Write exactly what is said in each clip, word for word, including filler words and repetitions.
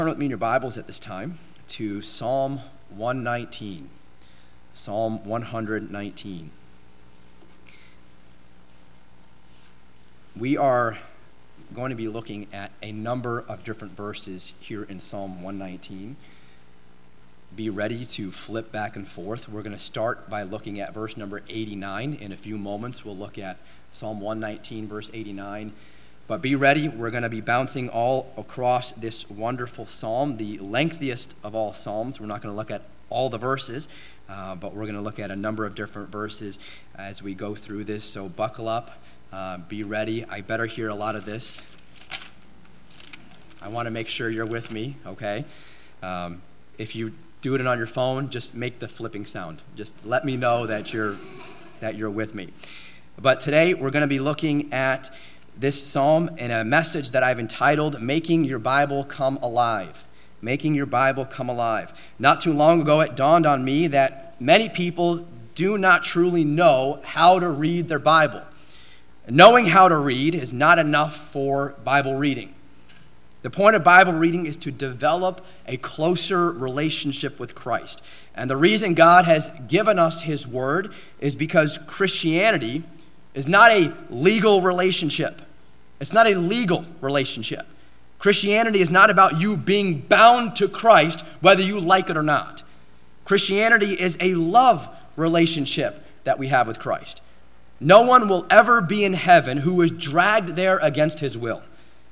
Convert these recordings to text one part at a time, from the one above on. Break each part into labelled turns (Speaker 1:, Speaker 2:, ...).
Speaker 1: Turn with me in your Bibles at this time to Psalm one nineteen. Psalm one nineteen. We are going to be looking at a number of different verses here in Psalm one nineteen. Be ready to flip back and forth. We're going to start by looking at verse number eighty-nine. In a few moments, we'll look at Psalm one nineteen, verse eighty-nine. But be ready. We're going to be bouncing all across this wonderful psalm, the lengthiest of all psalms. We're not going to look at all the verses, uh, but we're going to look at a number of different verses as we go through this. So buckle up. Uh, be ready. I better hear a lot of this. I want to make sure you're with me, okay? Um, if you do it on your phone, just make the flipping sound. Just let me know that you're that you're with me. But today we're going to be looking at this psalm in a message that I've entitled, Making Your Bible Come Alive. Making Your Bible Come Alive. Not too long ago, it dawned on me that many people do not truly know how to read their Bible. Knowing how to read is not enough for Bible reading. The point of Bible reading is to develop a closer relationship with Christ. And the reason God has given us His Word is because Christianity is not a legal relationship. It's not a legal relationship. Christianity is not about you being bound to Christ, whether you like it or not. Christianity is a love relationship that we have with Christ. No one will ever be in heaven who is dragged there against his will.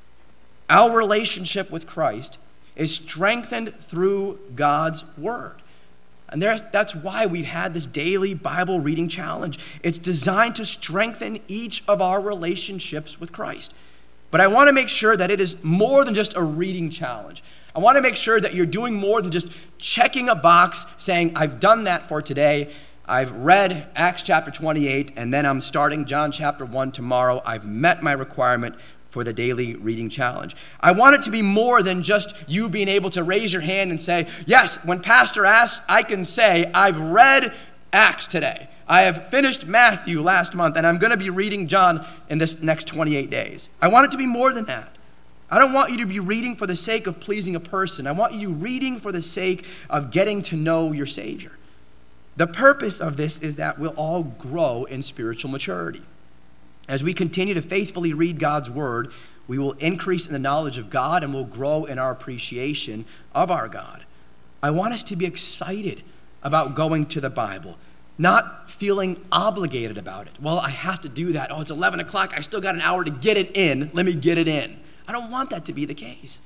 Speaker 1: Our relationship with Christ is strengthened through God's Word. And there's, that's why we've had this daily Bible reading challenge. It's designed to strengthen each of our relationships with Christ. But I want to make sure that it is more than just a reading challenge. I want to make sure that you're doing more than just checking a box saying, I've done that for today. I've read Acts chapter twenty-eight, and then I'm starting John chapter one tomorrow. I've met my requirement for the daily reading challenge. I want it to be more than just you being able to raise your hand and say, yes, when Pastor asks, I can say, I've read Acts today. I have finished Matthew last month, and I'm going to be reading John in this next twenty-eight days. I want it to be more than that. I don't want you to be reading for the sake of pleasing a person. I want you reading for the sake of getting to know your Savior. The purpose of this is that we'll all grow in spiritual maturity. As we continue to faithfully read God's Word, we will increase in the knowledge of God and will grow in our appreciation of our God. I want us to be excited about going to the Bible, not feeling obligated about it. Well, I have to do that. Oh, it's eleven o'clock. I still got an hour to get it in. Let me get it in. I don't want that to be the case.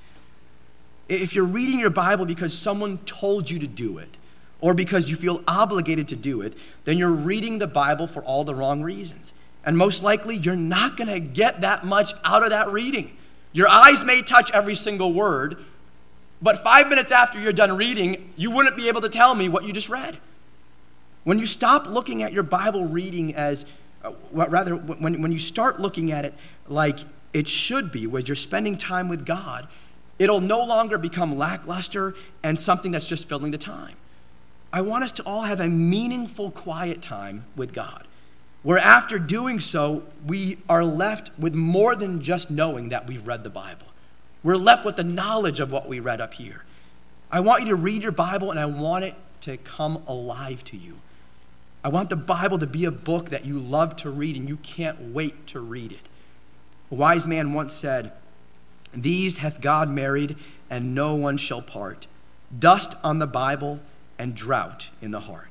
Speaker 1: If you're reading your Bible because someone told you to do it, or because you feel obligated to do it, then you're reading the Bible for all the wrong reasons. And most likely, you're not going to get that much out of that reading. Your eyes may touch every single word, but five minutes after you're done reading, you wouldn't be able to tell me what you just read. When you stop looking at your Bible reading as, uh, well, rather, when, when you start looking at it like it should be, where you're spending time with God, it'll no longer become lackluster and something that's just filling the time. I want us to all have a meaningful, quiet time with God, where after doing so, we are left with more than just knowing that we've read the Bible. We're left with the knowledge of what we read up here. I want you to read your Bible, and I want it to come alive to you. I want the Bible to be a book that you love to read, and you can't wait to read it. A wise man once said, "These hath God married, and no one shall part. Dust on the Bible, and drought in the heart."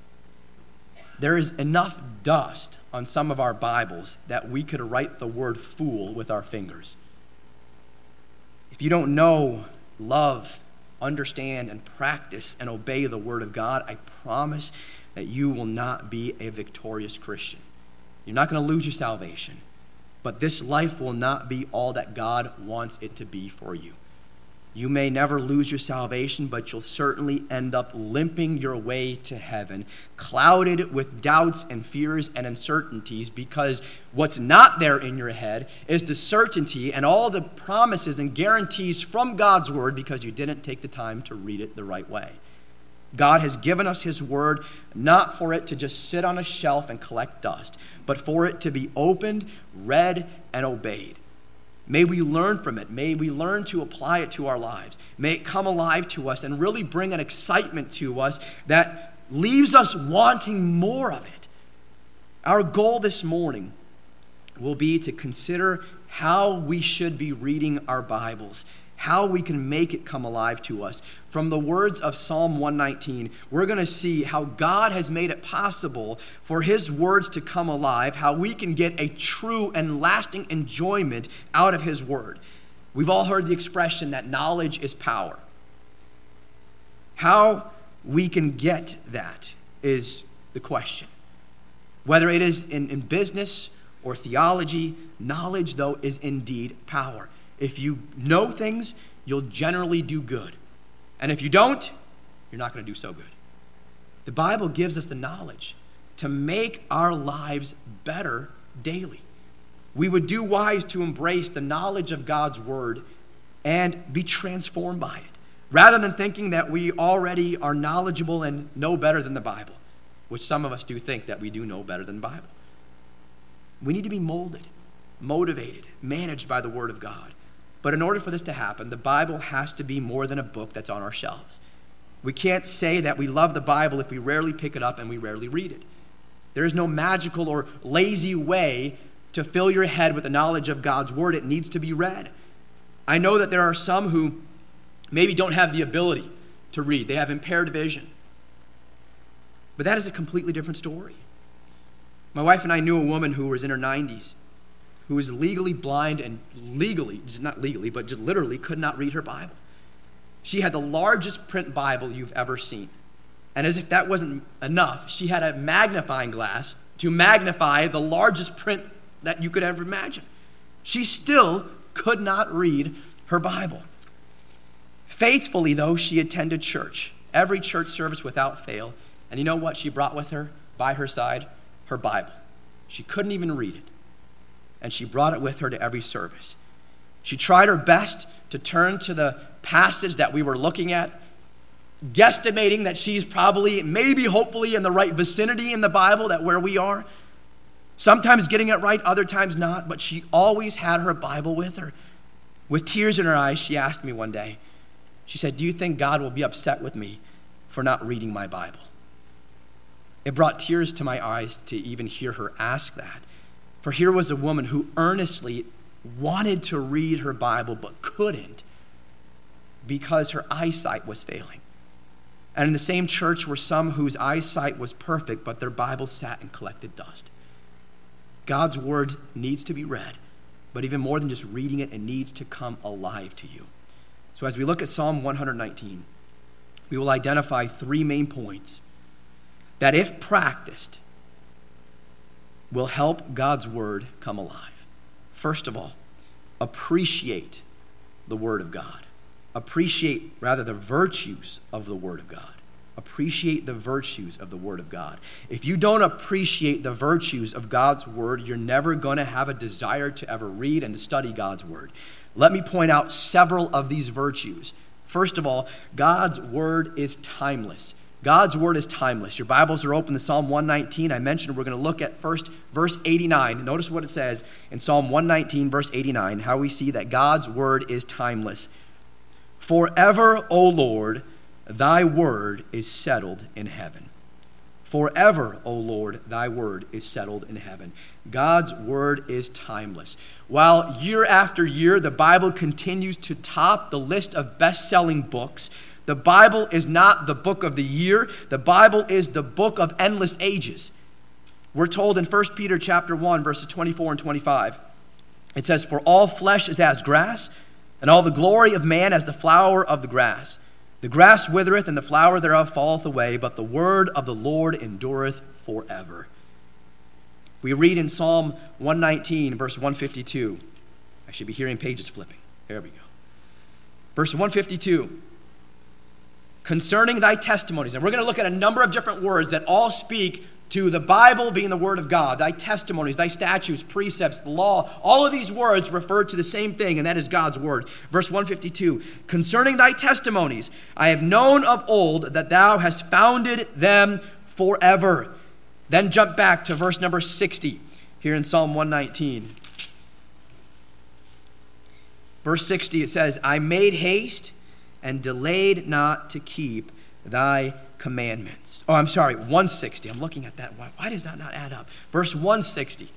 Speaker 1: There is enough dust on some of our Bibles that we could write the word fool with our fingers. If you don't know, love, understand, and practice and obey the Word of God, I promise that you will not be a victorious Christian. You're not going to lose your salvation, but this life will not be all that God wants it to be for you. You may never lose your salvation, but you'll certainly end up limping your way to heaven, clouded with doubts and fears and uncertainties, because what's not there in your head is the certainty and all the promises and guarantees from God's Word because you didn't take the time to read it the right way. God has given us His Word not for it to just sit on a shelf and collect dust, but for it to be opened, read, and obeyed. May we learn from it. May we learn to apply it to our lives. May it come alive to us and really bring an excitement to us that leaves us wanting more of it. Our goal this morning will be to consider how we should be reading our Bibles, how we can make it come alive to us. From the words of Psalm one nineteen, we're going to see how God has made it possible for his words to come alive, how we can get a true and lasting enjoyment out of his word. We've all heard the expression that knowledge is power. How we can get that is the question. Whether it is in, in business or theology, knowledge, though, is indeed power. If you know things, you'll generally do good. And if you don't, you're not going to do so good. The Bible gives us the knowledge to make our lives better daily. We would do wise to embrace the knowledge of God's word and be transformed by it, rather than thinking that we already are knowledgeable and know better than the Bible, which some of us do think that we do know better than the Bible. We need to be molded, motivated, managed by the word of God. But in order for this to happen, the Bible has to be more than a book that's on our shelves. We can't say that we love the Bible if we rarely pick it up and we rarely read it. There is no magical or lazy way to fill your head with the knowledge of God's word. It needs to be read. I know that there are some who maybe don't have the ability to read. They have impaired vision. But that is a completely different story. My wife and I knew a woman who was in her nineties, who was legally blind and legally, just not legally, but just literally could not read her Bible. She had the largest print Bible you've ever seen. And as if that wasn't enough, she had a magnifying glass to magnify the largest print that you could ever imagine. She still could not read her Bible. Faithfully, though, she attended church, every church service without fail. And you know what she brought with her, by her side? Her Bible. She couldn't even read it. And she brought it with her to every service. She tried her best to turn to the passage that we were looking at, guesstimating that she's probably, maybe, hopefully, in the right vicinity in the Bible, that where we are. Sometimes getting it right, other times not, but she always had her Bible with her. With tears in her eyes, she asked me one day, she said, "Do you think God will be upset with me for not reading my Bible?" It brought tears to my eyes to even hear her ask that. For here was a woman who earnestly wanted to read her Bible but couldn't because her eyesight was failing. And in the same church were some whose eyesight was perfect, but their Bible sat and collected dust. God's word needs to be read, but even more than just reading it, it needs to come alive to you. So as we look at Psalm one nineteen, we will identify three main points that, if practiced, will help God's word come alive. First of all, appreciate the word of God. Appreciate, rather, the virtues of the word of God. Appreciate the virtues of the word of God. If you don't appreciate the virtues of God's word, you're never going to have a desire to ever read and to study God's word. Let me point out several of these virtues. First of all, God's word is timeless. God's word is timeless. Your Bibles are open to Psalm one nineteen. I mentioned we're going to look at first verse eighty-nine. Notice what it says in Psalm one nineteen, verse eighty-nine, how we see that God's word is timeless. "Forever, O Lord, thy word is settled in heaven." Forever, O Lord, thy word is settled in heaven. God's word is timeless. While year after year the Bible continues to top the list of best-selling books, the Bible is not the book of the year. The Bible is the book of endless ages. We're told in First Peter chapter one, verses twenty-four and twenty-five, it says, "For all flesh is as grass, and all the glory of man as the flower of the grass. The grass withereth, and the flower thereof falleth away, but the word of the Lord endureth forever." We read in Psalm one nineteen, verse one fifty-two. I should be hearing pages flipping. There we go. Verse one fifty-two. "Concerning thy testimonies." And we're going to look at a number of different words that all speak to the Bible being the word of God. Thy testimonies, thy statutes, precepts, the law, all of these words refer to the same thing, and that is God's word. Verse one fifty-two, "Concerning thy testimonies, I have known of old that thou hast founded them forever." Then jump back to verse number sixty here in Psalm one nineteen. Verse sixty, it says, I made haste and delayed not to keep thy commandments. Oh, I'm sorry, one sixty. I'm looking at that. Why, why does that not add up? Verse one sixty.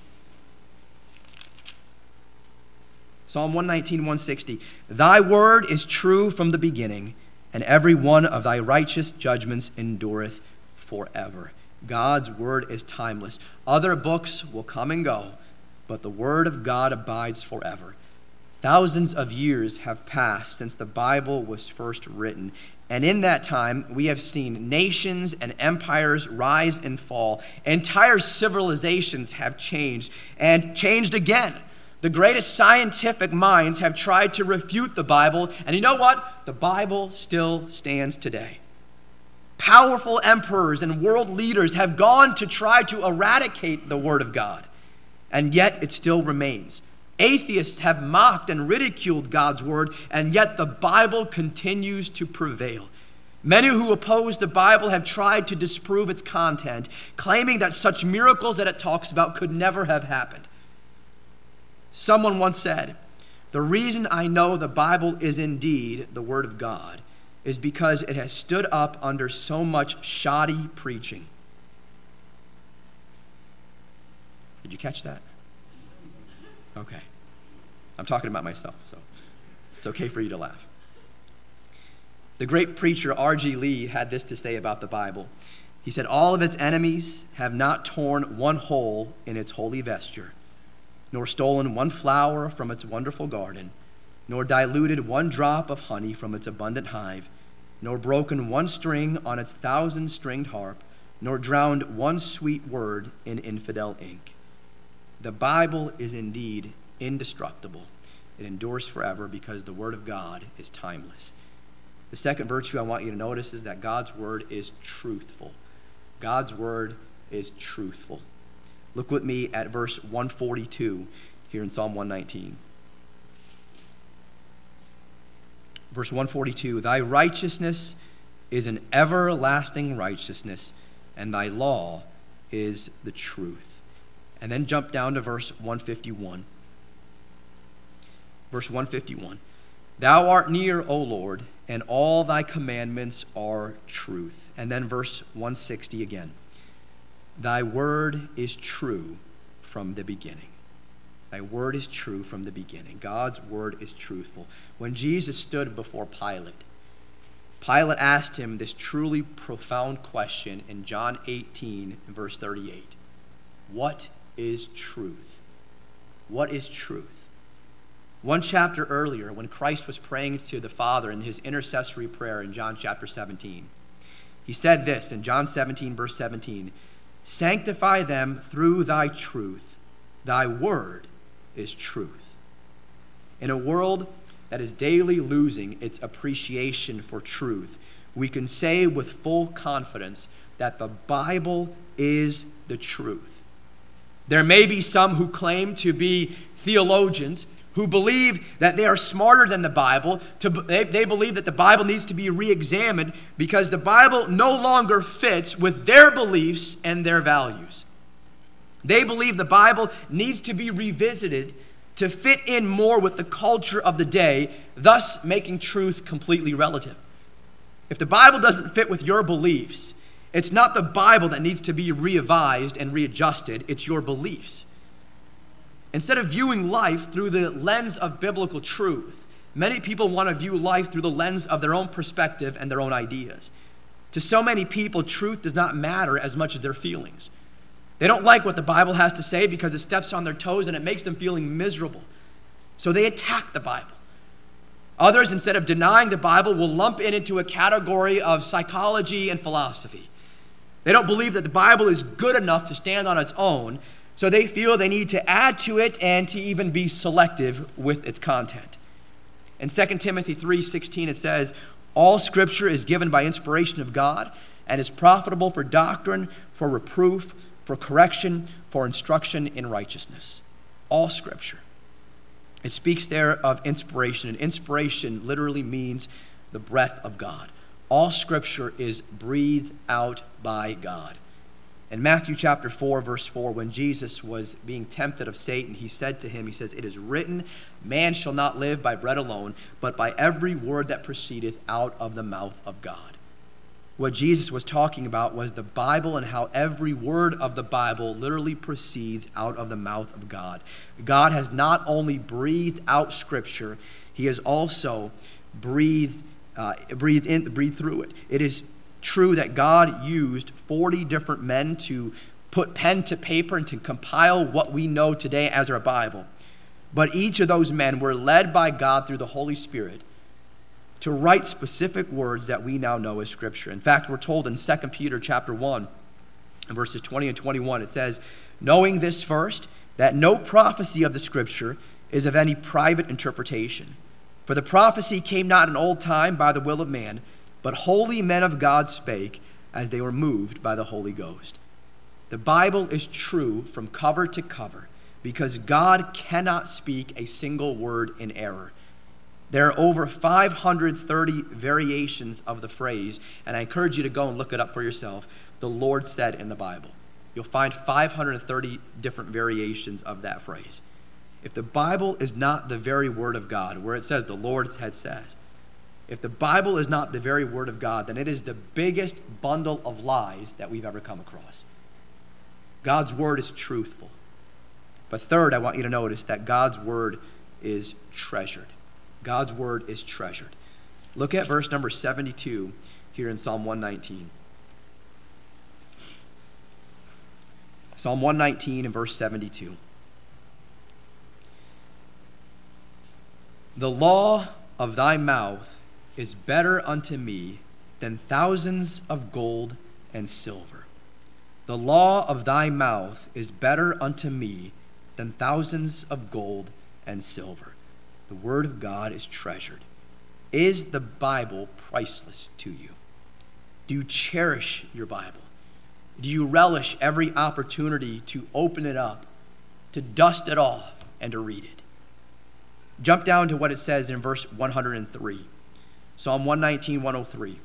Speaker 1: Psalm one nineteen, one sixty. Thy word is true from the beginning, and every one of thy righteous judgments endureth forever. God's word is timeless. Other books will come and go, but the word of God abides forever. Thousands of years have passed since the Bible was first written, and in that time we have seen nations and empires rise and fall. Entire civilizations have changed and changed again. The greatest scientific minds have tried to refute the Bible, and you know what? The Bible still stands today. Powerful emperors and world leaders have gone to try to eradicate the Word of God, and yet it still remains. Atheists have mocked and ridiculed God's word, and yet the Bible continues to prevail. Many who oppose the Bible have tried to disprove its content, claiming that such miracles that it talks about could never have happened. Someone once said, the reason I know the Bible is indeed the Word of God is because it has stood up under so much shoddy preaching. Did you catch that? Okay. I'm talking about myself, so it's okay for you to laugh. The great preacher R G Lee had this to say about the Bible. He said, all of its enemies have not torn one hole in its holy vesture, nor stolen one flower from its wonderful garden, nor diluted one drop of honey from its abundant hive, nor broken one string on its thousand-stringed harp, nor drowned one sweet word in infidel ink. The Bible is indeed indestructible. It endures forever because the Word of God is timeless. The second virtue I want you to notice is that God's Word is truthful. God's Word is truthful. Look with me at verse one forty-two here in Psalm one nineteen. Verse one forty-two, thy righteousness is an everlasting righteousness, and thy law is the truth. And then jump down to verse one fifty-one. Verse one fifty-one. Thou art near, O Lord, and all thy commandments are truth. And then verse one sixty again. Thy word is true from the beginning. Thy word is true from the beginning. God's word is truthful. When Jesus stood before Pilate, Pilate asked him this truly profound question in John eighteen, verse thirty-eight. What is truth? What is truth? One chapter earlier, when Christ was praying to the Father in his intercessory prayer in John chapter seventeen, he said this in John seventeen, verse seventeen, sanctify them through thy truth. Thy word is truth. In a world that is daily losing its appreciation for truth, we can say with full confidence that the Bible is the truth. There may be some who claim to be theologians who believe that they are smarter than the Bible. To, they, they believe that the Bible needs to be re-examined because the Bible no longer fits with their beliefs and their values. They believe the Bible needs to be revisited to fit in more with the culture of the day, thus making truth completely relative. If the Bible doesn't fit with your beliefs, it's not the Bible that needs to be revised and readjusted, it's your beliefs. Instead of viewing life through the lens of biblical truth, many people want to view life through the lens of their own perspective and their own ideas. To so many people, truth does not matter as much as their feelings. They don't like what the Bible has to say because it steps on their toes and it makes them feeling miserable. So they attack the Bible. Others, instead of denying the Bible, will lump it into a category of psychology and philosophy. They don't believe that the Bible is good enough to stand on its own, so they feel they need to add to it and to even be selective with its content. In Second Timothy three sixteen, it says, all Scripture is given by inspiration of God and is profitable for doctrine, for reproof, for correction, for instruction in righteousness. All Scripture. It speaks there of inspiration, and inspiration literally means the breath of God. All Scripture is breathed out by God. In Matthew chapter four, verse four, when Jesus was being tempted of Satan, he said to him, he says, "It is written, man shall not live by bread alone, but by every word that proceedeth out of the mouth of God." What Jesus was talking about was the Bible and how every word of the Bible literally proceeds out of the mouth of God. God has not only breathed out Scripture, he has also breathed, uh, breathed in, breathed through it. It is true that God used forty different men to put pen to paper and to compile what we know today as our Bible. But each of those men were led by God through the Holy Spirit to write specific words that we now know as Scripture. In fact, we're told in Second Peter chapter one, in verses twenty and twenty-one, it says, "Knowing this first, that no prophecy of the Scripture is of any private interpretation. For the prophecy came not in old time by the will of man, but holy men of God spake as they were moved by the Holy Ghost." The Bible is true from cover to cover because God cannot speak a single word in error. There are over five hundred thirty variations of the phrase, and I encourage you to go and look it up for yourself, "the Lord said" in the Bible. You'll find five hundred thirty different variations of that phrase. If the Bible is not the very word of God, where it says the Lord had said, if the Bible is not the very word of God, then it is the biggest bundle of lies that we've ever come across. God's word is truthful. But third, I want you to notice that God's word is treasured. God's word is treasured. Look at verse number seventy-two here in Psalm one nineteen. Psalm one nineteen and verse seventy-two. "The law of thy mouth is better unto me than thousands of gold and silver. The law of thy mouth is better unto me than thousands of gold and silver." The word of God is treasured. Is the Bible priceless to you? Do you cherish your Bible? Do you relish every opportunity to open it up, to dust it off, and to read it? Jump down to what it says in verse one hundred three. Psalm one nineteen, one oh three.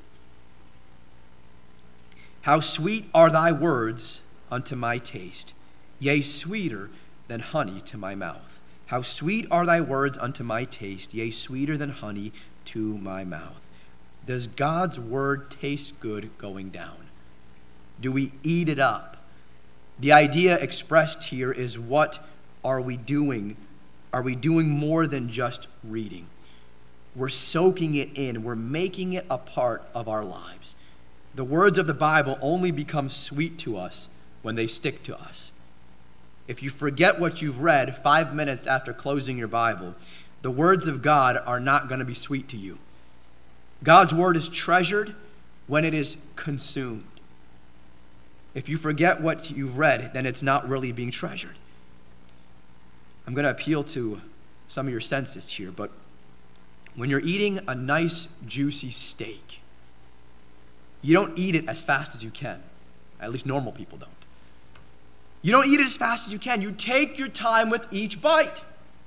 Speaker 1: "How sweet are thy words unto my taste, yea, sweeter than honey to my mouth. How sweet are thy words unto my taste, yea, sweeter than honey to my mouth." Does God's word taste good going down? Do we eat it up? The idea expressed here is, what are we doing? Are we doing more than just reading? We're soaking it in. We're making it a part of our lives. The words of the Bible only become sweet to us when they stick to us. If you forget what you've read five minutes after closing your Bible, the words of God are not going to be sweet to you. God's word is treasured when it is consumed. If you forget what you've read, then it's not really being treasured. I'm going to appeal to some of your senses here, but when you're eating a nice, juicy steak, you don't eat it as fast as you can. At least normal people don't. You don't eat it as fast as you can. You take your time with each bite.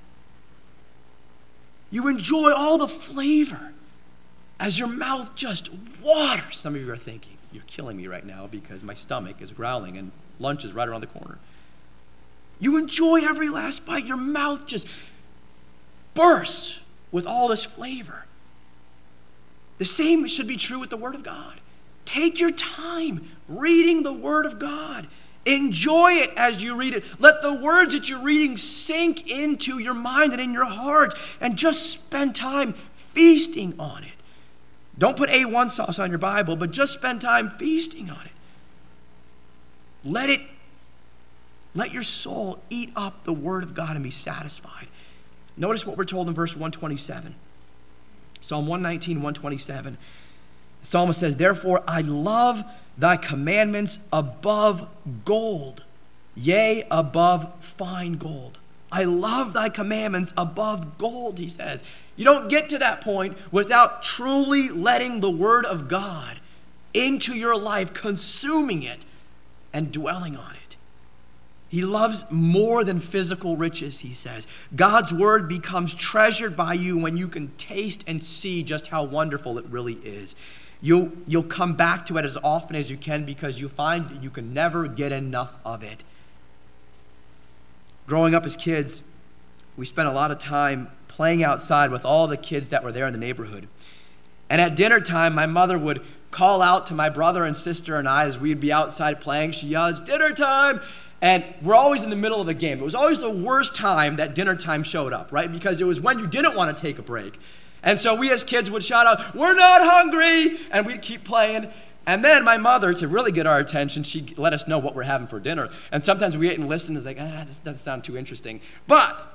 Speaker 1: You enjoy all the flavor as your mouth just waters. Some of you are thinking, you're killing me right now because my stomach is growling and lunch is right around the corner. You enjoy every last bite. Your mouth just bursts with all this flavor. The same should be true with the Word of God. Take your time reading the Word of God. Enjoy it as you read it. Let the words that you're reading sink into your mind and in your heart, and just spend time feasting on it. Don't put A one sauce on your Bible, but just spend time feasting on it. Let it, let your soul eat up the Word of God and be satisfied. Notice what we're told in verse one twenty-seven. Psalm one nineteen, one twenty-seven. The psalmist says, "Therefore I love thy commandments above gold, yea, above fine gold." I love thy commandments above gold, he says. You don't get to that point without truly letting the Word of God into your life, consuming it, and dwelling on it. He loves more than physical riches, he says. God's word becomes treasured by you when you can taste and see just how wonderful it really is. You'll, you'll come back to it as often as you can because you find that you can never get enough of it. Growing up as kids, we spent a lot of time playing outside with all the kids that were there in the neighborhood. And at dinner time, my mother would call out to my brother and sister and I as we'd be outside playing. She yells, "Dinner time!" And we're always in the middle of a game. It was always the worst time that dinner time showed up, right? Because it was when you didn't want to take a break. And so we as kids would shout out, "We're not hungry!" And we'd keep playing. And then my mother, to really get our attention, she'd let us know what we're having for dinner. And sometimes we ate and listened and was like, ah, this doesn't sound too interesting. But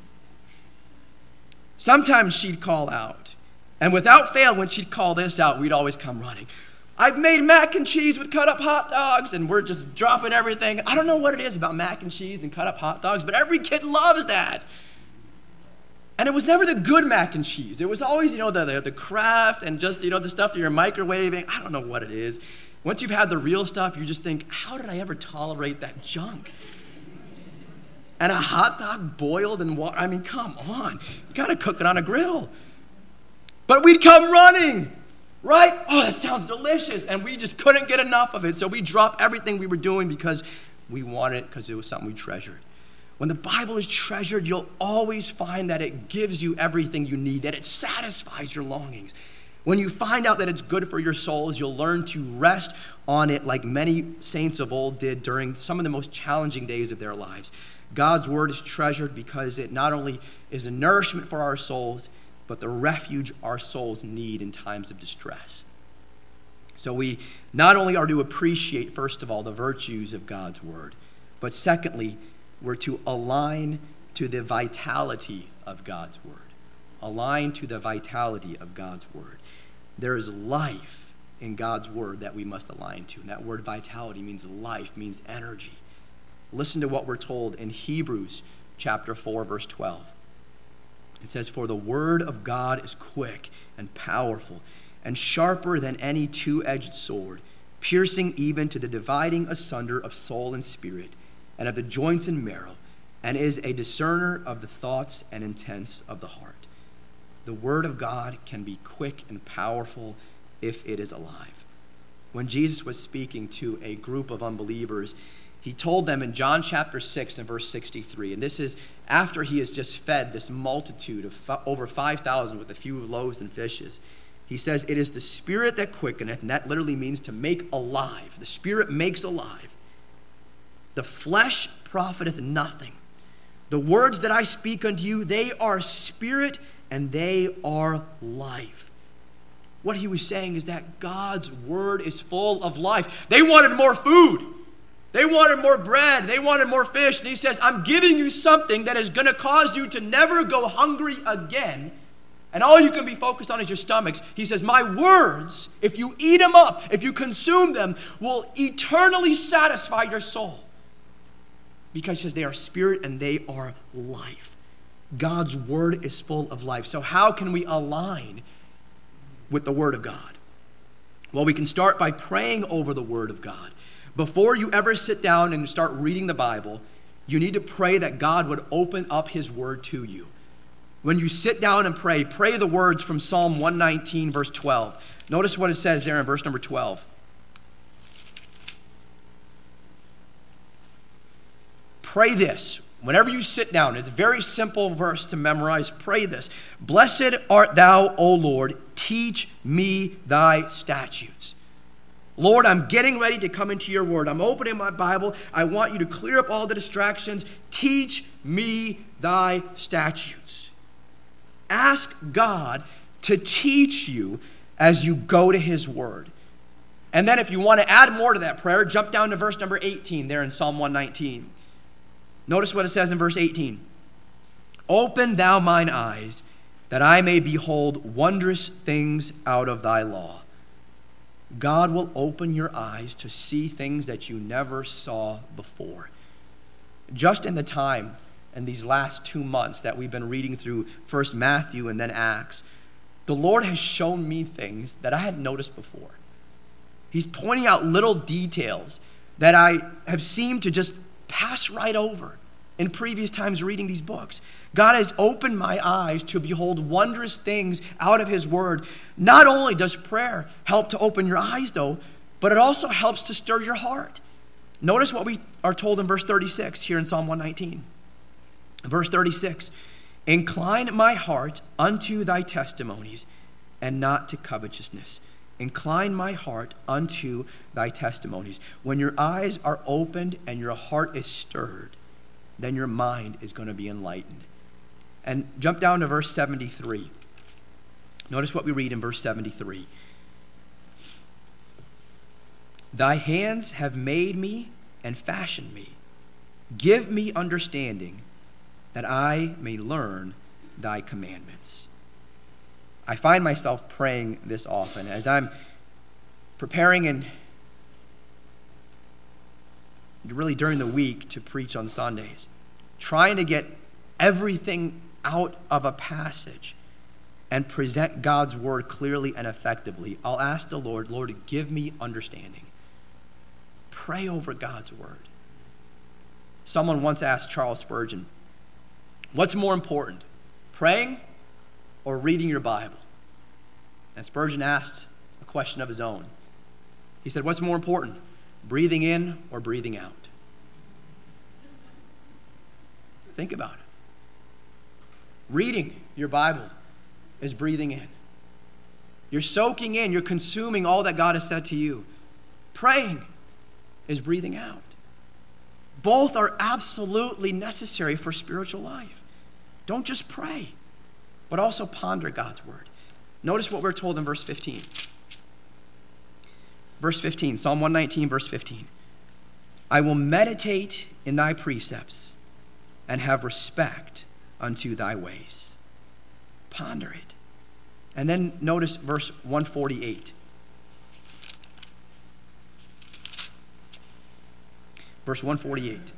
Speaker 1: sometimes she'd call out. And without fail, when she'd call this out, we'd always come running. "I've made mac and cheese with cut up hot dogs," and we're just dropping everything. I don't know what it is about mac and cheese and cut up hot dogs, but every kid loves that. And it was never the good mac and cheese. It was always, you know, the, the, the Kraft and just, you know, the stuff that you're microwaving. I don't know what it is. Once you've had the real stuff, you just think, how did I ever tolerate that junk? And a hot dog boiled in water. I mean, come on. You got to cook it on a grill. But we'd come running. Right? Oh, that sounds delicious. And we just couldn't get enough of it. So we dropped everything we were doing because we wanted it, because it was something we treasured. When the Bible is treasured, you'll always find that it gives you everything you need, that it satisfies your longings. When you find out that it's good for your souls, you'll learn to rest on it like many saints of old did during some of the most challenging days of their lives. God's word is treasured because it not only is a nourishment for our souls, but the refuge our souls need in times of distress. So we not only are to appreciate, first of all, the virtues of God's word, but secondly, we're to align to the vitality of God's word. Align to the vitality of God's word. There is life in God's word that we must align to. And that word vitality means life, means energy. Listen to what we're told in Hebrews chapter four, verse twelve. It says, "For the word of God is quick and powerful and sharper than any two-edged sword, piercing even to the dividing asunder of soul and spirit, and of the joints and marrow, and is a discerner of the thoughts and intents of the heart." The word of God can be quick and powerful if it is alive. When Jesus was speaking to a group of unbelievers, he told them in John chapter six and verse sixty-three, and this is after he has just fed this multitude of f- over five thousand with a few loaves and fishes. He says, "It is the Spirit that quickeneth," and that literally means to make alive. The Spirit makes alive. "The flesh profiteth nothing. The words that I speak unto you, they are spirit and they are life." What he was saying is that God's word is full of life. They wanted more food. They wanted more bread. They wanted more fish. And he says, I'm giving you something that is going to cause you to never go hungry again. And all you can be focused on is your stomachs. He says, my words, if you eat them up, if you consume them, will eternally satisfy your soul. Because he says they are spirit and they are life. God's word is full of life. So how can we align with the word of God? Well, we can start by praying over the word of God. Before you ever sit down and start reading the Bible, you need to pray that God would open up his word to you. When you sit down and pray, pray the words from Psalm one nineteen, verse twelve. Notice what it says there in verse number twelve. Pray this. Whenever you sit down, it's a very simple verse to memorize. Pray this. Blessed art thou, O Lord, teach me thy statutes. Lord, I'm getting ready to come into your word. I'm opening my Bible. I want you to clear up all the distractions. Teach me thy statutes. Ask God to teach you as you go to his word. And then if you want to add more to that prayer, jump down to verse number eighteen there in Psalm one nineteen. Notice what it says in verse eighteen. Open thou mine eyes, that I may behold wondrous things out of thy law. God will open your eyes to see things that you never saw before. Just in the time in these last two months that we've been reading through first Matthew and then Acts, the Lord has shown me things that I hadn't noticed before. He's pointing out little details that I have seemed to just pass right over in previous times reading these books. God has opened my eyes to behold wondrous things out of his word. Not only does prayer help to open your eyes, though, but it also helps to stir your heart. Notice what we are told in verse thirty-six here in Psalm one nineteen. Verse thirty-six, incline my heart unto thy testimonies and not to covetousness. Incline my heart unto thy testimonies. When your eyes are opened and your heart is stirred, then your mind is going to be enlightened. And jump down to verse seventy-three. Notice what we read in verse seventy-three. Thy hands have made me and fashioned me. Give me understanding that I may learn thy commandments. I find myself praying this often as I'm preparing and really during the week to preach on Sundays, trying to get everything out of a passage and present God's word clearly and effectively. I'll ask the Lord, Lord, give me understanding. Pray over God's word. Someone once asked Charles Spurgeon, what's more important, praying or reading your Bible? And Spurgeon asked a question of his own. He said, what's more important, breathing in or breathing out? Think about it. Reading your Bible is breathing in. You're soaking in, you're consuming all that God has said to you. Praying is breathing out. Both are absolutely necessary for spiritual life. Don't just pray, but also ponder God's word. Notice what we're told in verse fifteen. Verse fifteen, Psalm one nineteen, verse fifteen. I will meditate in thy precepts and have respect unto thy ways. Ponder it. And then notice verse one forty-eight. Verse one forty-eight.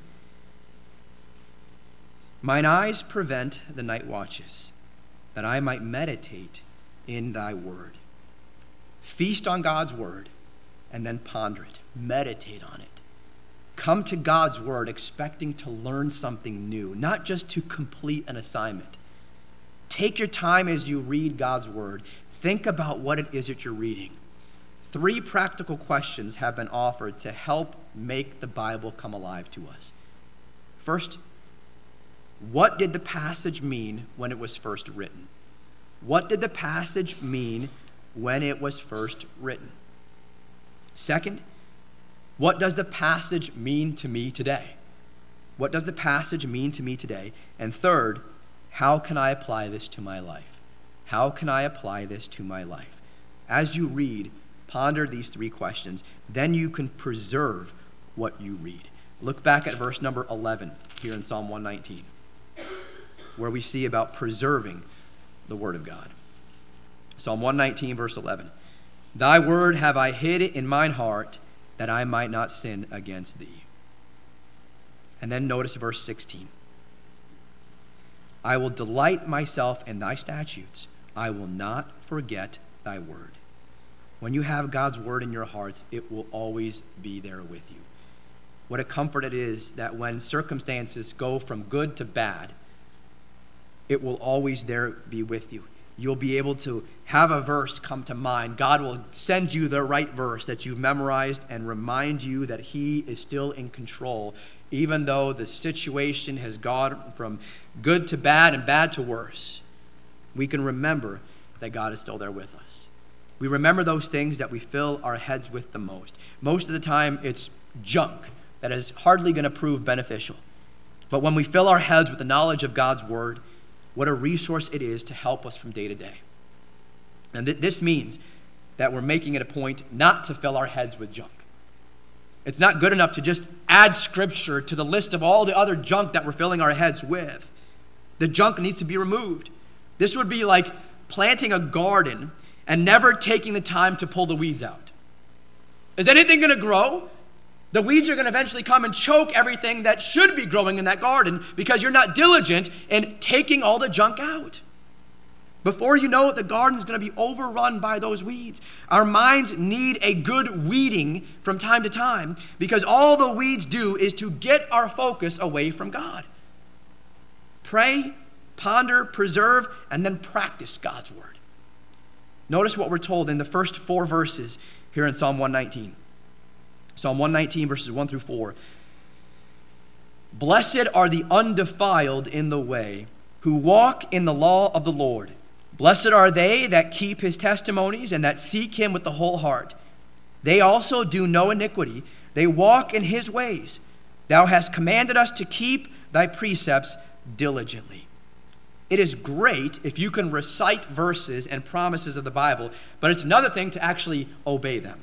Speaker 1: Mine eyes prevent the night watches, that I might meditate in thy word. Feast on God's word, and then ponder it. Meditate on it. Come to God's word expecting to learn something new, not just to complete an assignment. Take your time as you read God's word. Think about what it is that you're reading. Three practical questions have been offered to help make the Bible come alive to us. First, what did the passage mean when it was first written? What did the passage mean when it was first written? Second, what does the passage mean to me today? What does the passage mean to me today? And third, how can I apply this to my life? How can I apply this to my life? As you read, ponder these three questions. Then you can preserve what you read. Look back at verse number eleven here in Psalm one nineteen, where we see about preserving the word of God. Psalm one nineteen, verse eleven. Thy word have I hid in mine heart, that I might not sin against thee. And then notice verse sixteen. I will delight myself in thy statutes. I will not forget thy word. When you have God's word in your hearts, it will always be there with you. What a comfort it is that when circumstances go from good to bad, it will always there be with you. You'll be able to have a verse come to mind. God will send you the right verse that you've memorized and remind you that he is still in control, even though the situation has gone from good to bad and bad to worse. We can remember that God is still there with us. We remember those things that we fill our heads with the most. Most of the time, it's junk that is hardly going to prove beneficial. But when we fill our heads with the knowledge of God's word, what a resource it is to help us from day to day. And th- this means that we're making it a point not to fill our heads with junk. It's not good enough to just add scripture to the list of all the other junk that we're filling our heads with. The junk needs to be removed. This would be like planting a garden and never taking the time to pull the weeds out. Is anything going to grow? The weeds are going to eventually come and choke everything that should be growing in that garden because you're not diligent in taking all the junk out. Before you know it, the garden's going to be overrun by those weeds. Our minds need a good weeding from time to time because all the weeds do is to get our focus away from God. Pray, ponder, preserve, and then practice God's word. Notice what we're told in the first four verses here in Psalm one nineteen. Psalm one nineteen, verses one through four. Blessed are the undefiled in the way, who walk in the law of the Lord. Blessed are they that keep his testimonies and that seek him with the whole heart. They also do no iniquity. They walk in his ways. Thou hast commanded us to keep thy precepts diligently. It is great if you can recite verses and promises of the Bible, but it's another thing to actually obey them.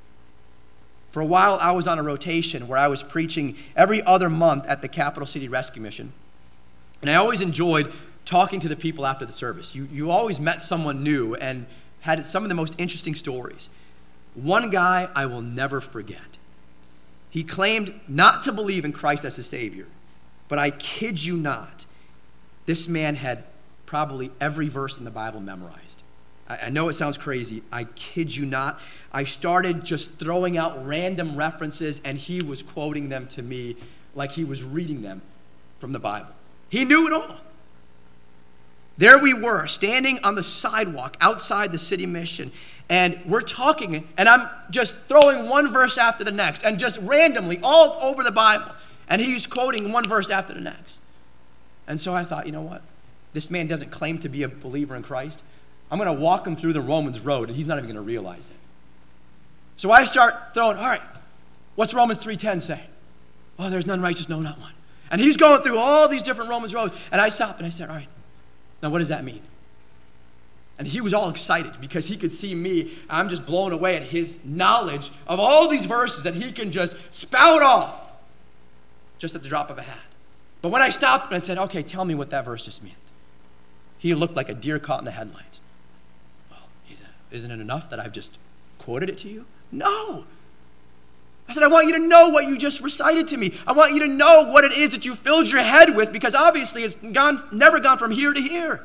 Speaker 1: For a while, I was on a rotation where I was preaching every other month at the Capital City Rescue Mission. And I always enjoyed talking to the people after the service. You, you always met someone new and had some of the most interesting stories. One guy I will never forget. He claimed not to believe in Christ as his Savior, but I kid you not, this man had probably every verse in the Bible memorized. I, I know it sounds crazy. I kid you not. I started just throwing out random references, and he was quoting them to me like he was reading them from the Bible. He knew it all. There we were, standing on the sidewalk outside the city mission, and we're talking, and I'm just throwing one verse after the next, and just randomly all over the Bible, and he's quoting one verse after the next. And so I thought, you know what? This man doesn't claim to be a believer in Christ. I'm going to walk him through the Romans road, and he's not even going to realize it. So I start throwing, all right, what's Romans three ten say? Oh, there's none righteous, no, not one. And he's going through all these different Romans roads, and I stopped, and I said, all right, now, what does that mean? And he was all excited because he could see me. I'm just blown away at his knowledge of all these verses that he can just spout off just at the drop of a hat. But when I stopped and I said, okay, tell me what that verse just meant, he looked like a deer caught in the headlights. Well, isn't it enough that I've just quoted it to you? No. I said, I want you to know what you just recited to me. I want you to know what it is that you filled your head with, because obviously it's gone, never gone from here to here.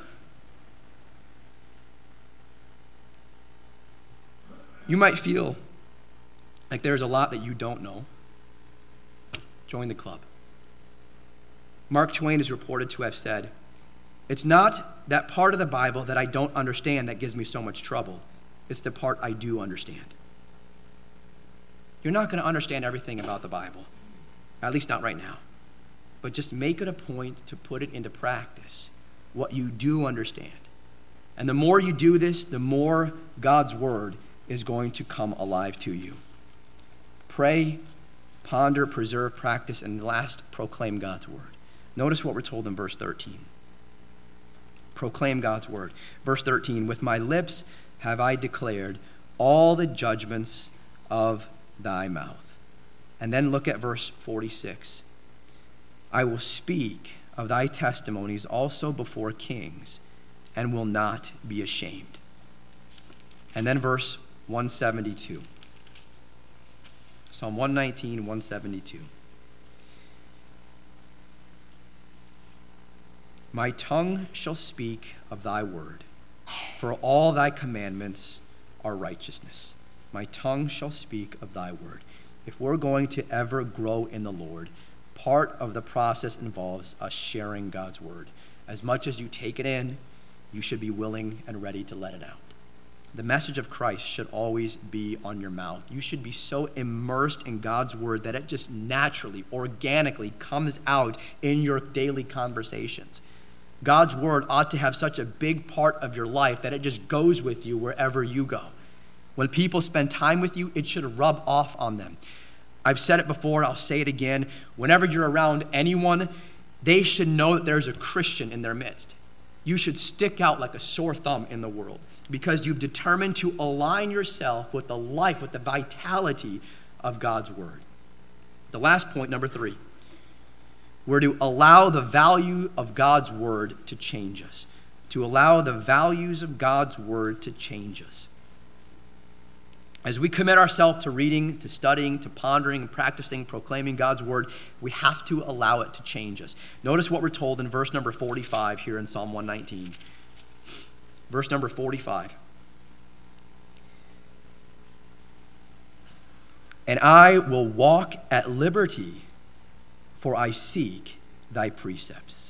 Speaker 1: You might feel like there's a lot that you don't know. Join the club. Mark Twain is reported to have said, it's not that part of the Bible that I don't understand that gives me so much trouble. It's the part I do understand. You're not going to understand everything about the Bible, at least not right now. But just make it a point to put it into practice, what you do understand. And the more you do this, the more God's word is going to come alive to you. Pray, ponder, preserve, practice, and last, proclaim God's word. Notice what we're told in verse thirteen. Proclaim God's word. Verse thirteen, with my lips have I declared all the judgments of thy mouth. And then look at verse forty-six. I will speak of thy testimonies also before kings, and will not be ashamed. And then verse one seventy-two. Psalm one nineteen, one seventy-two. My tongue shall speak of thy word, for all thy commandments are righteousness. My tongue shall speak of thy word. If we're going to ever grow in the Lord, part of the process involves us sharing God's word. As much as you take it in, you should be willing and ready to let it out. The message of Christ should always be on your mouth. You should be so immersed in God's word that it just naturally, organically comes out in your daily conversations. God's word ought to have such a big part of your life that it just goes with you wherever you go. When people spend time with you, it should rub off on them. I've said it before, I'll say it again. Whenever you're around anyone, they should know that there's a Christian in their midst. You should stick out like a sore thumb in the world because you've determined to align yourself with the life, with the vitality of God's word. The last point, number three, we're to allow the value of God's word to change us. To allow the values of God's word to change us. As we commit ourselves to reading, to studying, to pondering, and practicing, proclaiming God's word, we have to allow it to change us. Notice what we're told in verse number forty-five here in Psalm one nineteen. Verse number forty-five. And I will walk at liberty, for I seek thy precepts.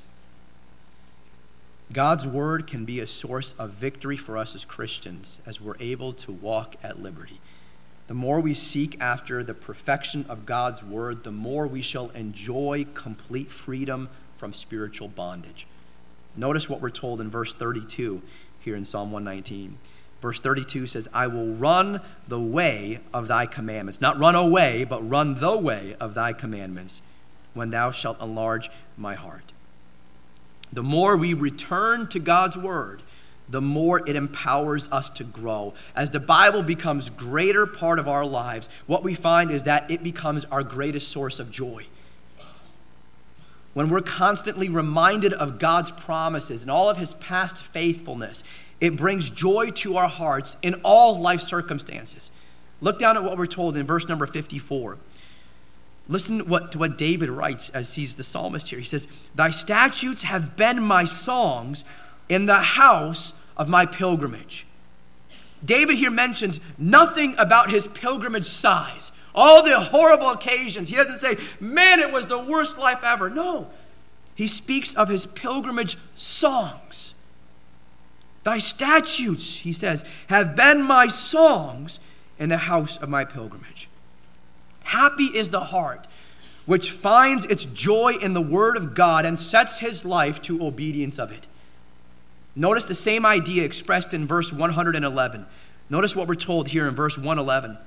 Speaker 1: God's word can be a source of victory for us as Christians as we're able to walk at liberty. The more we seek after the perfection of God's word, the more we shall enjoy complete freedom from spiritual bondage. Notice what we're told in verse thirty-two here in Psalm one nineteen. Verse thirty-two says, I will run the way of thy commandments. Not run away, but run the way of thy commandments when thou shalt enlarge my heart. The more we return to God's word, the more it empowers us to grow. As the Bible becomes a greater part of our lives, what we find is that it becomes our greatest source of joy. When we're constantly reminded of God's promises and all of his past faithfulness, it brings joy to our hearts in all life circumstances. Look down at what we're told in verse number fifty-four. Listen what, to what David writes as he's the psalmist here. He says, thy statutes have been my songs in the house of my pilgrimage. David here mentions nothing about his pilgrimage size. All the horrible occasions. He doesn't say, man, it was the worst life ever. No. He speaks of his pilgrimage songs. Thy statutes, he says, have been my songs in the house of my pilgrimage. Happy is the heart which finds its joy in the word of God and sets his life to obedience of it. Notice the same idea expressed in verse one hundred eleven. Notice what we're told here in verse one eleven.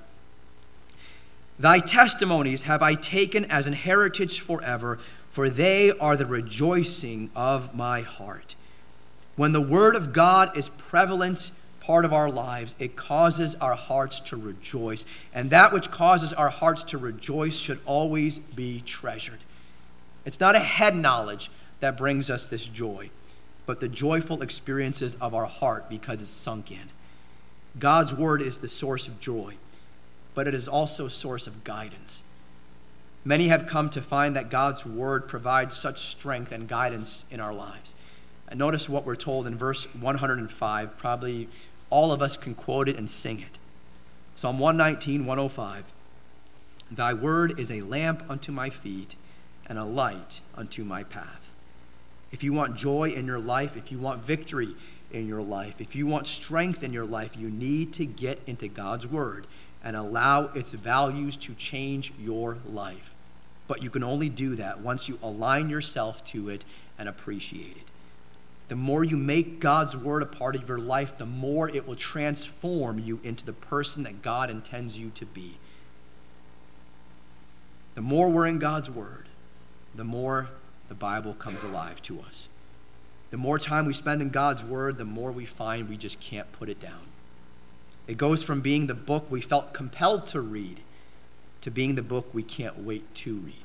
Speaker 1: Thy testimonies have I taken as an heritage forever, for they are the rejoicing of my heart. When the word of God is prevalent part of our lives, it causes our hearts to rejoice. And that which causes our hearts to rejoice should always be treasured. It's not a head knowledge that brings us this joy, but the joyful experiences of our heart because it's sunk in. God's word is the source of joy, but it is also a source of guidance. Many have come to find that God's word provides such strength and guidance in our lives. And notice what we're told in verse one hundred five. Probably all of us can quote it and sing it. Psalm one nineteen, one oh five. Thy word is a lamp unto my feet and a light unto my path. If you want joy in your life, if you want victory in your life, if you want strength in your life, you need to get into God's word and allow its values to change your life. But you can only do that once you align yourself to it and appreciate it. The more you make God's word a part of your life, the more it will transform you into the person that God intends you to be. The more we're in God's word, the more the Bible comes alive to us. The more time we spend in God's word, the more we find we just can't put it down. It goes from being the book we felt compelled to read to being the book we can't wait to read.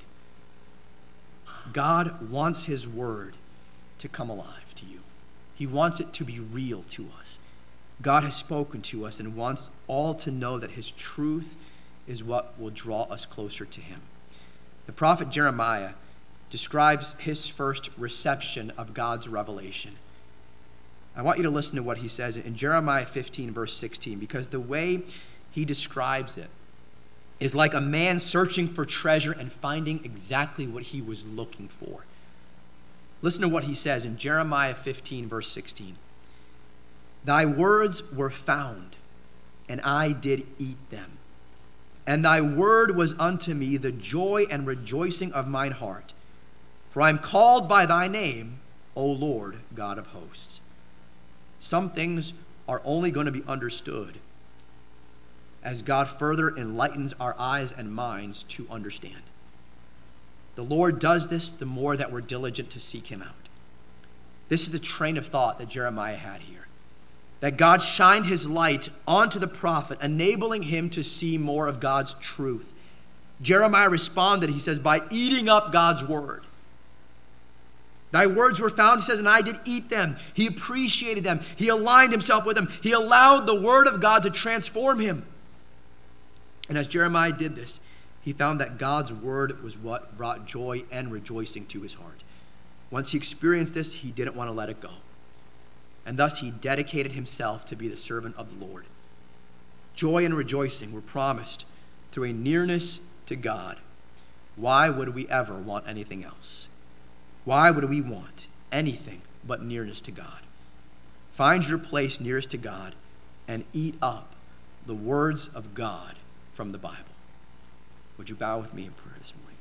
Speaker 1: God wants his word to come alive to you. He wants it to be real to us. God has spoken to us and wants all to know that his truth is what will draw us closer to him. The prophet Jeremiah describes his first reception of God's revelation. I want you to listen to what he says in Jeremiah fifteen, verse sixteen, because the way he describes it is like a man searching for treasure and finding exactly what he was looking for. Listen to what he says in Jeremiah fifteen, verse sixteen. Thy words were found, and I did eat them. And thy word was unto me the joy and rejoicing of mine heart. For I am called by thy name, O Lord God of hosts. Some things are only going to be understood as God further enlightens our eyes and minds to understand. The Lord does this the more that we're diligent to seek him out. This is the train of thought that Jeremiah had here. That God shined his light onto the prophet, enabling him to see more of God's truth. Jeremiah responded, he says, by eating up God's word. Thy words were found, he says, and I did eat them. He appreciated them. He aligned himself with them. He allowed the word of God to transform him. And as Jeremiah did this, he found that God's word was what brought joy and rejoicing to his heart. Once he experienced this, he didn't want to let it go. and thus he dedicated himself to be the servant of the Lord. Joy and rejoicing were promised through a nearness to God. Why would we ever want anything else? Why would we want anything but nearness to God? Find your place nearest to God and eat up the words of God from the Bible. Would you bow with me in prayer this morning?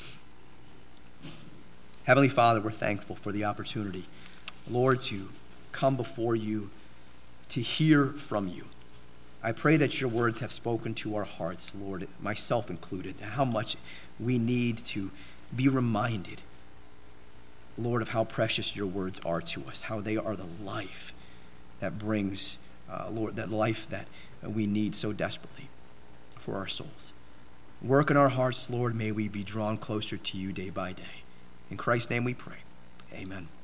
Speaker 1: Heavenly Father, we're thankful for the opportunity, Lord, to come before you, to hear from you. I pray that your words have spoken to our hearts, Lord, myself included, how much we need to be reminded, Lord, of how precious your words are to us, how they are the life that brings, uh, Lord, that life that we need so desperately for our souls. Work in our hearts, Lord, may we be drawn closer to you day by day. In Christ's name we pray. Amen.